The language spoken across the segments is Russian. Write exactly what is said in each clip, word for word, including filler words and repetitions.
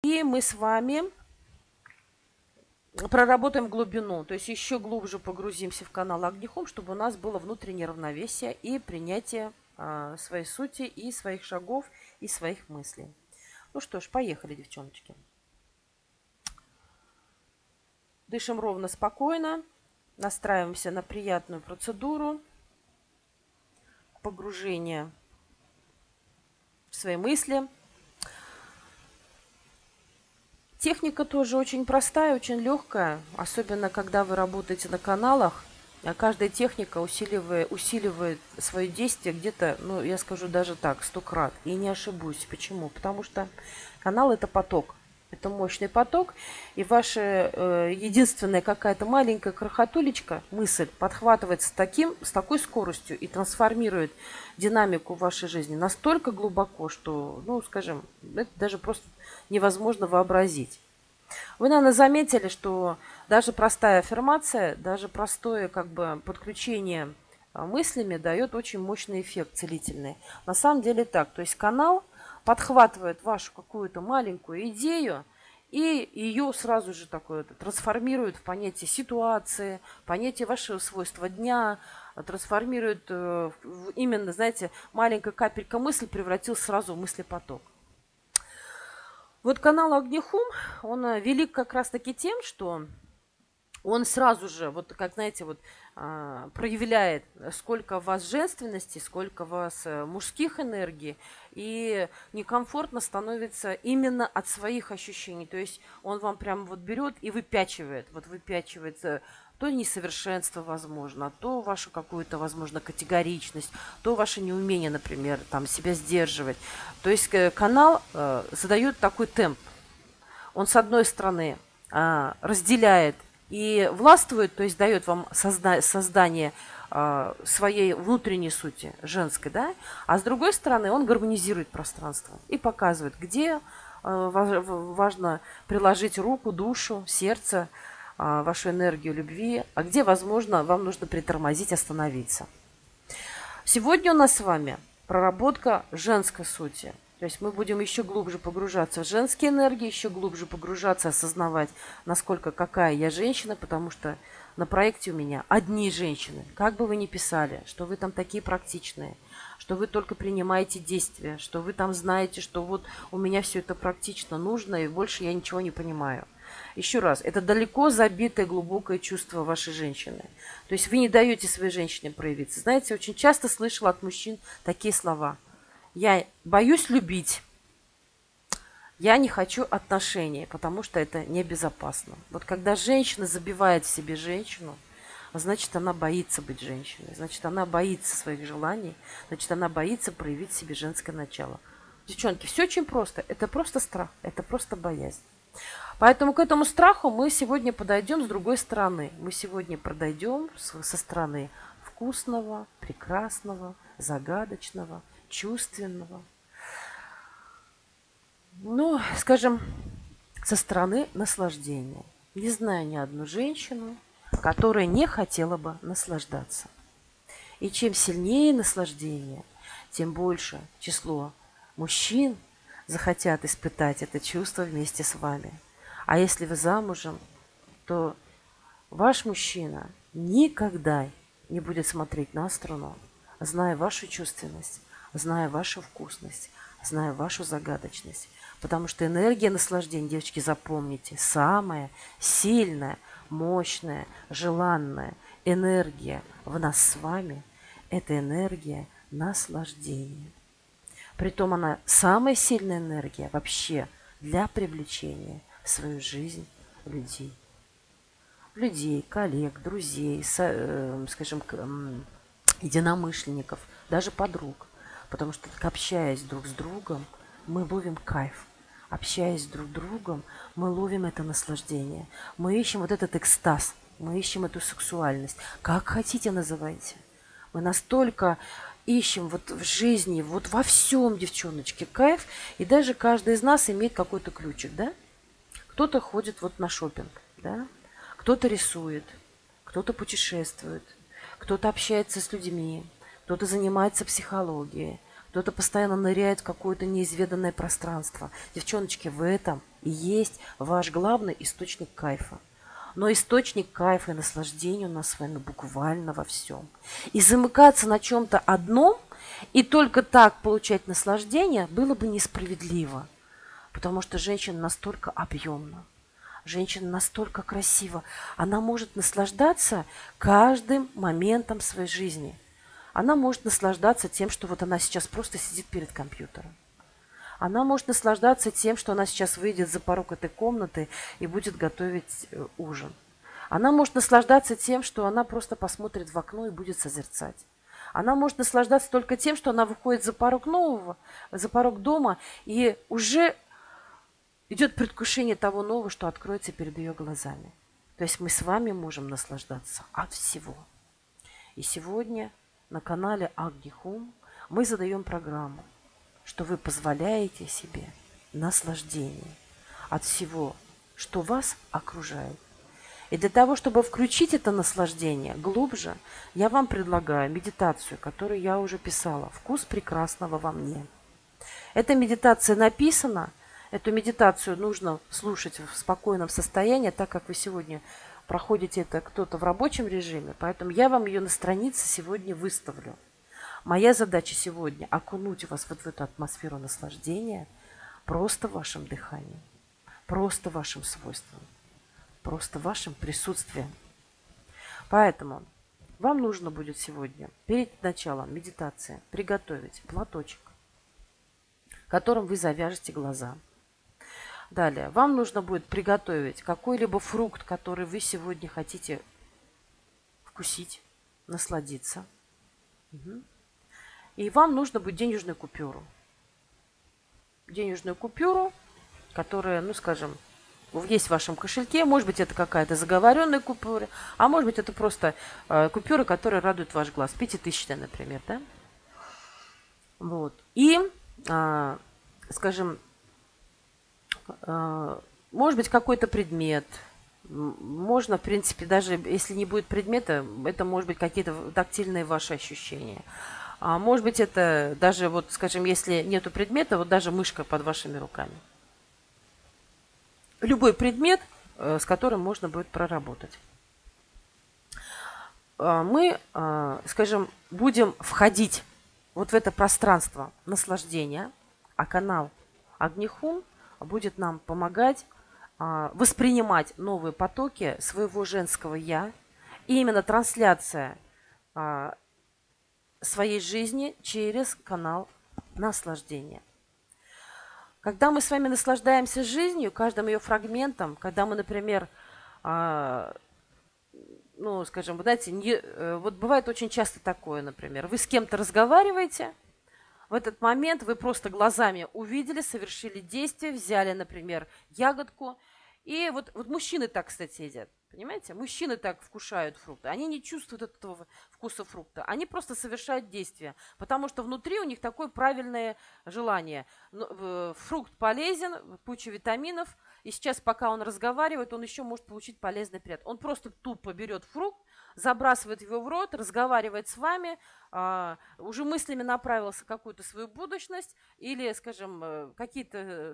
И мы с вами проработаем глубину, то есть еще глубже погрузимся в канал Огнехом, чтобы у нас было внутреннее равновесие и принятие а, своей сути и своих шагов и своих мыслей. Ну что ж, поехали, девчоночки. Дышим ровно, спокойно, настраиваемся на приятную процедуру погружения в свои мысли. Техника тоже очень простая, очень легкая, особенно когда вы работаете на каналах. Каждая техника усиливает, усиливает свое действие где-то, ну, я скажу даже так, сто крат. И не ошибусь. Почему? Потому что канал – это поток. Это мощный поток. И ваша э, единственная какая-то маленькая крохотулечка, мысль, подхватывается с, таким, с такой скоростью и трансформирует динамику вашей жизни настолько глубоко, что, ну, скажем, это даже просто невозможно вообразить. Вы, наверное, заметили, что даже простая аффирмация, даже простое как бы подключение мыслями дает очень мощный эффект целительный. На самом деле так. То есть канал подхватывает вашу какую-то маленькую идею и ее сразу же такое трансформирует в понятие ситуации, понятие вашего свойства дня, трансформирует в именно, знаете, маленькая капелька мысли превратилась сразу в мыслепоток. Вот канал Огнехом, он велик как раз-таки тем, что он сразу же, вот как, знаете, вот проявляет, сколько в вас женственности, сколько в вас мужских энергий, и некомфортно становится именно от своих ощущений. То есть он вам прям вот берет и выпячивает, вот выпячивается то несовершенство, возможно, то вашу какую-то, возможно, категоричность, то ваше неумение, например, там себя сдерживать. То есть канал э, задает такой темп. Он, с одной стороны, э, разделяет и властвует, то есть дает вам созда- создание э, своей внутренней сути, женской, да, а с другой стороны, он гармонизирует пространство и показывает, где э, важно приложить руку, душу, сердце, вашу энергию любви, а где, возможно, вам нужно притормозить, остановиться. Сегодня у нас с вами проработка женской сути. То есть мы будем еще глубже погружаться в женские энергии, еще глубже погружаться, осознавать, насколько какая я женщина, потому что на проекте у меня одни женщины. Как бы вы ни писали, что вы там такие практичные, что вы только принимаете действия, что вы там знаете, что вот у меня все это практично нужно, и больше я ничего не понимаю. Еще раз, это далеко забитое глубокое чувство вашей женщины. То есть вы не даете своей женщине проявиться. Знаете, очень часто слышала от мужчин такие слова. Я боюсь любить. Я не хочу отношений, потому что это небезопасно. Вот когда женщина забивает в себе женщину, значит, она боится быть женщиной. Значит, она боится своих желаний. Значит, она боится проявить в себе женское начало. Девчонки, все очень просто. Это просто страх. Это просто боязнь. Поэтому к этому страху мы сегодня подойдем с другой стороны. Мы сегодня подойдем со стороны вкусного, прекрасного, загадочного, чувственного. Ну, скажем, со стороны наслаждения. Не знаю ни одну женщину, которая не хотела бы наслаждаться. И чем сильнее наслаждение, тем больше число мужчин захотят испытать это чувство вместе с вами. А если вы замужем, то ваш мужчина никогда не будет смотреть на струну, зная вашу чувственность, зная вашу вкусность, зная вашу загадочность. Потому что энергия наслаждения, девочки, запомните, самая сильная, мощная, желанная энергия в нас с вами – это энергия наслаждения. Притом она самая сильная энергия вообще для привлечения в свою жизнь людей. Людей, коллег, друзей, со, э, скажем, э, единомышленников, даже подруг. Потому что, общаясь друг с другом, мы ловим кайф. Общаясь друг с другом, мы ловим это наслаждение. Мы ищем вот этот экстаз, мы ищем эту сексуальность. Как хотите называйте. Мы настолько ищем вот в жизни, вот во всем, девчоночки, кайф. И даже каждый из нас имеет какой-то ключик, да? Кто-то ходит вот на шопинг, да? Кто-то рисует, кто-то путешествует, кто-то общается с людьми, кто-то занимается психологией, кто-то постоянно ныряет в какое-то неизведанное пространство. Девчоночки, в этом и есть ваш главный источник кайфа. Но источник кайфа и наслаждения у нас с вами буквально во всем. И замыкаться на чем-то одном и только так получать наслаждение было бы несправедливо. Потому что женщина настолько объемна, женщина настолько красива. Она может наслаждаться каждым моментом своей жизни. Она может наслаждаться тем, что вот она сейчас просто сидит перед компьютером. Она может наслаждаться тем, что она сейчас выйдет за порог этой комнаты и будет готовить ужин. Она может наслаждаться тем, что она просто посмотрит в окно и будет созерцать. Она может наслаждаться только тем, что она выходит за порог нового, за порог дома, и уже идет предвкушение того нового, что откроется перед ее глазами. То есть мы с вами можем наслаждаться от всего. И сегодня на канале Agni Home мы задаем программу, что вы позволяете себе наслаждение от всего, что вас окружает. И для того, чтобы включить это наслаждение глубже, я вам предлагаю медитацию, которую я уже писала «Вкус прекрасного во мне». Эта медитация написана, эту медитацию нужно слушать в спокойном состоянии, так как вы сегодня проходите это кто-то в рабочем режиме, поэтому я вам ее на странице сегодня выставлю. Моя задача сегодня окунуть вас вот в эту атмосферу наслаждения просто вашим дыханием, просто вашим свойством, просто вашим присутствием. Поэтому вам нужно будет сегодня перед началом медитации приготовить платочек, которым вы завяжете глаза. Далее, вам нужно будет приготовить какой-либо фрукт, который вы сегодня хотите вкусить, насладиться. Угу. И вам нужно будет денежную купюру. Денежную купюру, которая, ну скажем, есть в вашем кошельке. Может быть, это какая-то заговоренная купюра, а может быть, это просто э, купюра, которая радует ваш глаз. Пятитысячная, например, да? Вот. И, э, скажем, э, может быть, какой-то предмет. Можно, в принципе, даже если не будет предмета, это может быть какие-то тактильные ваши ощущения. А может быть, это даже, вот, скажем, если нету предмета, вот даже мышка под вашими руками. Любой предмет, с которым можно будет проработать. Мы, скажем, будем входить вот в это пространство наслаждения, а канал Agni Home будет нам помогать воспринимать новые потоки своего женского «я». И именно трансляция своей жизни через канал наслаждения. Когда мы с вами наслаждаемся жизнью, каждым ее фрагментом, когда мы, например, э, ну, скажем, вы знаете, не, э, вот бывает очень часто такое, например, вы с кем-то разговариваете, в этот момент вы просто глазами увидели, совершили действие, взяли, например, ягодку, и вот, вот мужчины так, кстати, едят. Понимаете? Мужчины так вкушают фрукты. Они не чувствуют этого вкуса фрукта. Они просто совершают действия. Потому что внутри у них такое правильное желание. Фрукт полезен, куча витаминов. И сейчас, пока он разговаривает, он еще может получить полезный приятный. Он просто тупо берет фрукт, забрасывает его в рот, разговаривает с вами, а, уже мыслями направился в какую-то свою будущность или, скажем, какие-то...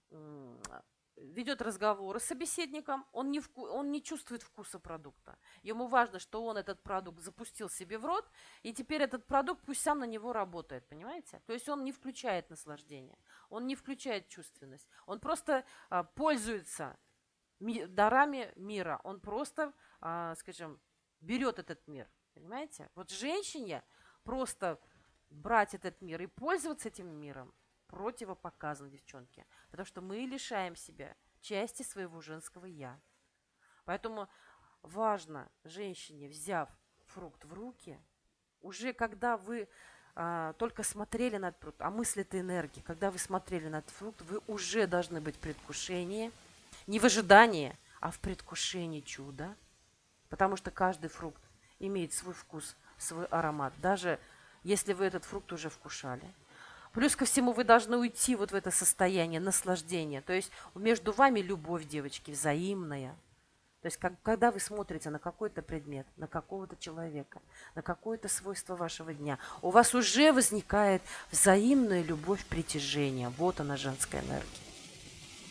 ведет разговоры с собеседником, он не, вку... он не чувствует вкуса продукта. Ему важно, что он этот продукт запустил себе в рот, и теперь этот продукт пусть сам на него работает, понимаете? То есть он не включает наслаждение, он не включает чувственность, он просто а, пользуется ми... дарами мира, он просто, а, скажем, берет этот мир, понимаете? Вот женщине просто брать этот мир и пользоваться этим миром противопоказано, девчонки. Потому что мы лишаем себя части своего женского «я». Поэтому важно женщине, взяв фрукт в руки, уже когда вы а, только смотрели на этот фрукт, а мысль — это энергия, когда вы смотрели на этот фрукт, вы уже должны быть в предвкушении, не в ожидании, а в предвкушении чуда. Потому что каждый фрукт имеет свой вкус, свой аромат, даже если вы этот фрукт уже вкушали. Плюс ко всему вы должны уйти вот в это состояние наслаждения. То есть между вами любовь, девочки, взаимная. То есть как, когда вы смотрите на какой-то предмет, на какого-то человека, на какое-то свойство вашего дня, у вас уже возникает взаимная любовь, притяжение. Вот она, женская энергия.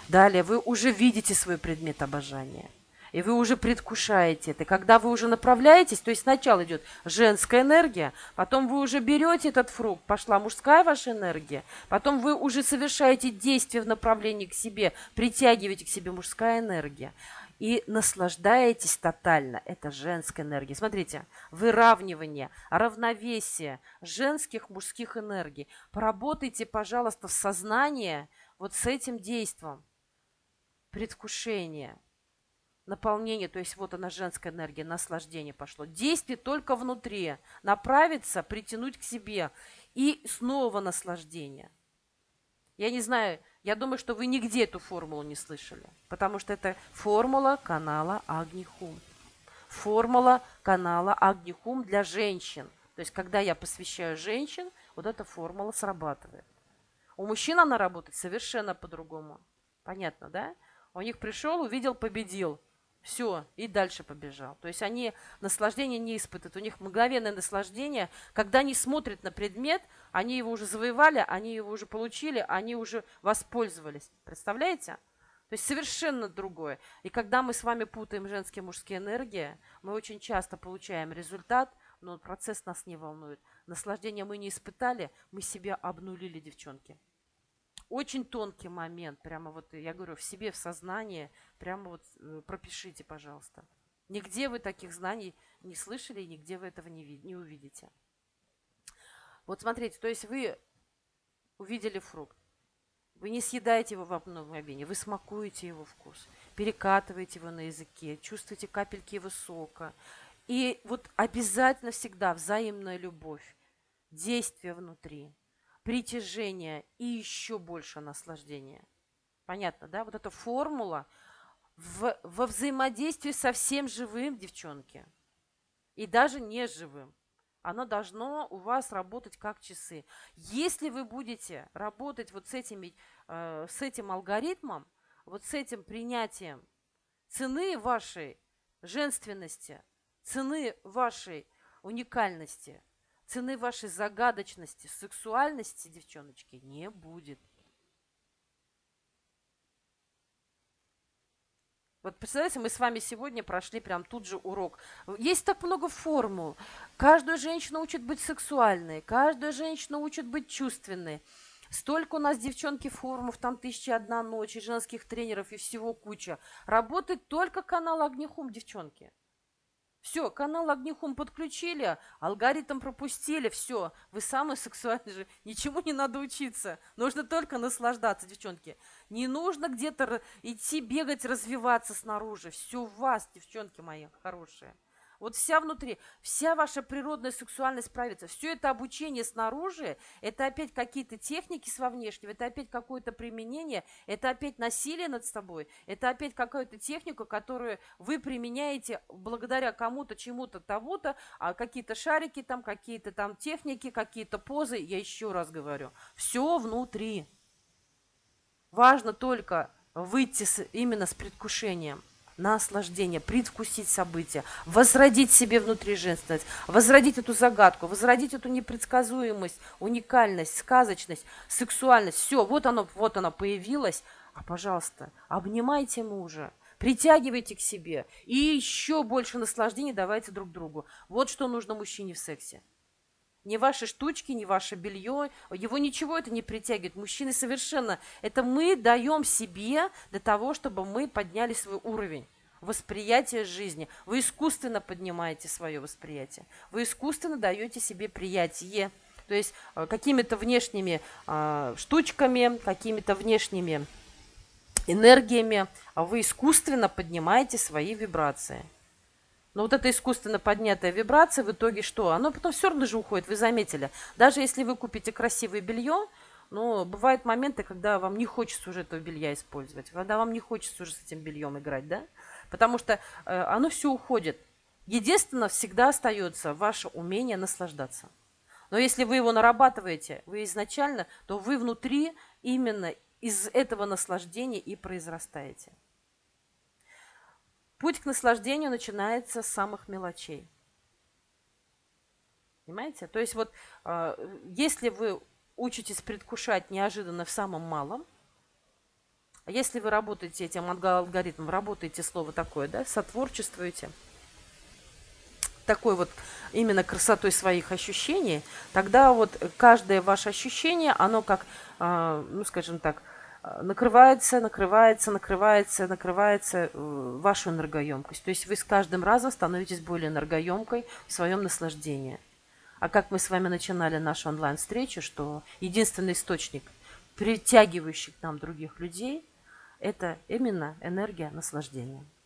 Далее вы уже видите свой предмет обожания. И вы уже предвкушаете это. И когда вы уже направляетесь, то есть сначала идет женская энергия, потом вы уже берете этот фрукт, пошла мужская ваша энергия, потом вы уже совершаете действия в направлении к себе, притягиваете к себе мужская энергия. И наслаждаетесь тотально. Это женская энергия. Смотрите, выравнивание, равновесие женских, мужских энергий. Поработайте, пожалуйста, в сознании вот с этим действием. Предвкушение, наполнение, то есть вот она женская энергия, наслаждение пошло. Действие только внутри. Направиться, притянуть к себе. И снова наслаждение. Я не знаю, я думаю, что вы нигде эту формулу не слышали. Потому что это формула канала Агни-Хум. Формула канала Агни-Хум для женщин. То есть когда я посвящаю женщин, вот эта формула срабатывает. У мужчин она работает совершенно по-другому. Понятно, да? У них пришел, увидел, победил. Все, и дальше побежал. То есть они наслаждение не испытывают. У них мгновенное наслаждение. Когда они смотрят на предмет, они его уже завоевали, они его уже получили, они уже воспользовались. Представляете? То есть совершенно другое. И когда мы с вами путаем женские и мужские энергии, мы очень часто получаем результат, но процесс нас не волнует. Наслаждение мы не испытали, мы себя обнулили, девчонки. Очень тонкий момент, прямо вот, я говорю, в себе, в сознании, прямо вот э, пропишите, пожалуйста. Нигде вы таких знаний не слышали, и нигде вы этого не, не увидите. Вот смотрите, то есть вы увидели фрукт, вы не съедаете его в одно мгновение, вы смакуете его вкус, перекатываете его на языке, чувствуете капельки его сока. И вот обязательно всегда взаимная любовь, действие внутри, притяжение и еще больше наслаждения. Понятно, да? Вот эта формула в, во взаимодействии со всем живым, девчонки, и даже неживым. Оно должно у вас работать как часы. Если вы будете работать вот с, этими, э, с этим алгоритмом, вот с этим принятием цены вашей женственности, цены вашей уникальности, цены вашей загадочности, сексуальности, девчоночки, не будет. Вот представляете, мы с вами сегодня прошли прям тут же урок. Есть так много формул. Каждую женщину учат быть сексуальной, каждую женщину учат быть чувственной. Столько у нас, девчонки, форумов, там тысяча одна ночь, и женских тренеров, и всего куча. Работает только канал Агни-Хум, девчонки. Все, канал Агни-Хум подключили, алгоритм пропустили, все, вы самые сексуальные же, ничему не надо учиться, нужно только наслаждаться, девчонки. Не нужно где-то идти, бегать, развиваться снаружи, все в вас, девчонки мои хорошие. Вот вся внутри, вся ваша природная сексуальность проявится. Все это обучение снаружи, это опять какие-то техники с во внешнего, это опять какое-то применение, это опять насилие над собой, это опять какая-то техника, которую вы применяете благодаря кому-то, чему-то, того-то, а какие-то шарики там, какие-то там техники, какие-то позы, я еще раз говорю, все внутри. Важно только выйти с, именно с предвкушением. Наслаждение, предвкусить события, возродить себе внутри женственность, возродить эту загадку, возродить эту непредсказуемость, уникальность, сказочность, сексуальность. Все, вот оно, вот оно появилось. А, пожалуйста, обнимайте мужа, притягивайте к себе и еще больше наслаждения давайте друг другу. Вот что нужно мужчине в сексе. Не ваши штучки, не ваше белье, его ничего это не притягивает. Мужчины совершенно, это мы даем себе для того, чтобы мы подняли свой уровень восприятия жизни. Вы искусственно поднимаете свое восприятие. Вы искусственно даете себе приятие. То есть какими-то внешними э, штучками, какими-то внешними энергиями вы искусственно поднимаете свои вибрации. Но вот эта искусственно поднятая вибрация в итоге что? Оно потом все равно же уходит, вы заметили. Даже если вы купите красивое белье, но бывают моменты, когда вам не хочется уже этого белья использовать, когда вам не хочется уже с этим бельем играть, да? Потому что э, оно все уходит. Единственное, всегда остается ваше умение наслаждаться. Но если вы его нарабатываете, вы изначально, то вы внутри именно из этого наслаждения и произрастаете. Путь к наслаждению начинается с самых мелочей. Понимаете? То есть вот э, если вы учитесь предвкушать неожиданно в самом малом, А если вы работаете этим алгоритмом, работаете слово такое, да, сотворчествуете, такой вот именно красотой своих ощущений, тогда вот каждое ваше ощущение, оно как, а, ну, скажем так, а, накрывается, накрывается, накрывается, накрывается э, вашу энергоемкость. То есть вы с каждым разом становитесь более энергоемкой в своем наслаждении. А как мы с вами начинали нашу онлайн-встречу, что единственный источник, притягивающий к нам других людей, это именно энергия наслаждения.